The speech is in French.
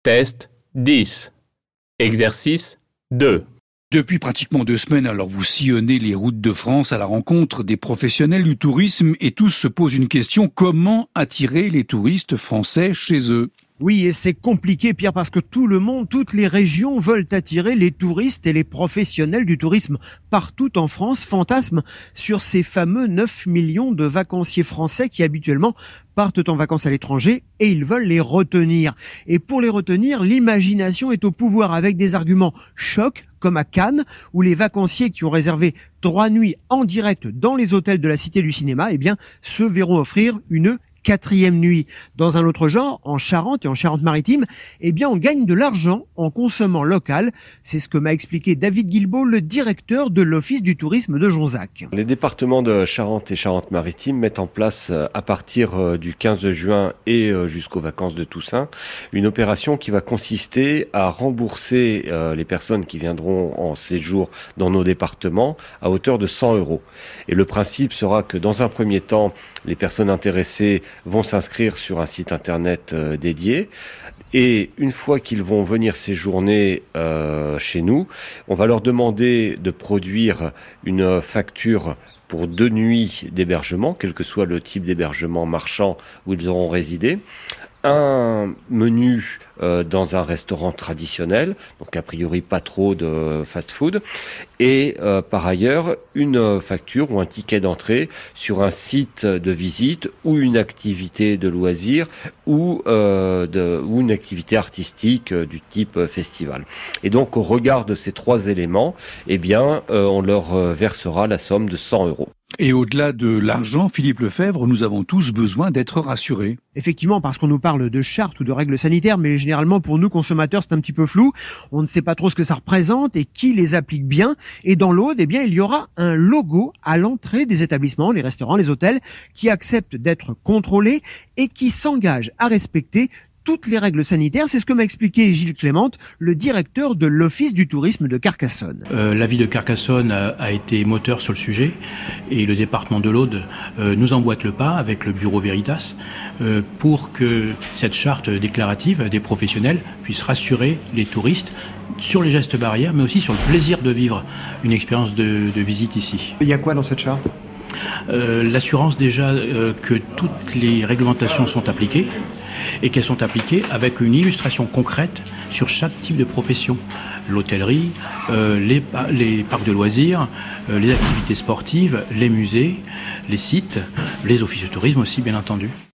Test 10. Exercice 2. Depuis pratiquement 2 semaines, alors vous sillonnez les routes de France à la rencontre des professionnels du tourisme et tous se posent une question: comment attirer les touristes français chez eux ? Oui, et c'est compliqué, Pierre, parce que tout le monde, toutes les régions veulent attirer les touristes et les professionnels du tourisme partout en France fantasment sur ces fameux 9 millions de vacanciers français qui habituellement partent en vacances à l'étranger et ils veulent les retenir. Et pour les retenir, l'imagination est au pouvoir avec des arguments chocs, comme à Cannes, où les vacanciers qui ont réservé 3 nuits en direct dans les hôtels de la Cité du Cinéma, se verront offrir une 4e nuit. Dans un autre genre, en Charente et en Charente-Maritime, on gagne de l'argent en consommant local. C'est ce que m'a expliqué David Guilbault, le directeur de l'Office du tourisme de Jonzac. Les départements de Charente et Charente-Maritime mettent en place, à partir du 15 juin et jusqu'aux vacances de Toussaint, une opération qui va consister à rembourser les personnes qui viendront en séjour dans nos départements à hauteur de 100 €. Et le principe sera que dans un premier temps, les personnes intéressées vont s'inscrire sur un site internet dédié. Et une fois qu'ils vont venir séjourner chez nous, on va leur demander de produire une facture pour 2 nuits d'hébergement, quel que soit le type d'hébergement marchand où ils auront résidé, un menu dans un restaurant traditionnel, donc a priori pas trop de fast-food, et par ailleurs une facture ou un ticket d'entrée sur un site de visite ou une activité de loisir ou une activité artistique du type festival. Et donc au regard de ces 3 éléments, on leur versera la somme de 100 €. Et au-delà de l'argent, Philippe Lefebvre, nous avons tous besoin d'être rassurés. Effectivement, parce qu'on nous parle de chartes ou de règles sanitaires, mais généralement pour nous consommateurs c'est un petit peu flou. On ne sait pas trop ce que ça représente et qui les applique bien. Et dans l'Aude, il y aura un logo à l'entrée des établissements, les restaurants, les hôtels, qui acceptent d'être contrôlés et qui s'engagent à respecter toutes les règles sanitaires. C'est ce que m'a expliqué Gilles Clément, le directeur de l'Office du tourisme de Carcassonne. La ville de Carcassonne a été moteur sur le sujet et le département de l'Aude nous emboîte le pas avec le bureau Veritas pour que cette charte déclarative des professionnels puisse rassurer les touristes sur les gestes barrières, mais aussi sur le plaisir de vivre une expérience de visite ici. Il y a quoi dans cette charte ? L'assurance déjà que toutes les réglementations sont appliquées, et qu'elles sont appliquées avec une illustration concrète sur chaque type de profession. L'hôtellerie, les parcs de loisirs, les activités sportives, les musées, les sites, les offices de tourisme aussi bien entendu.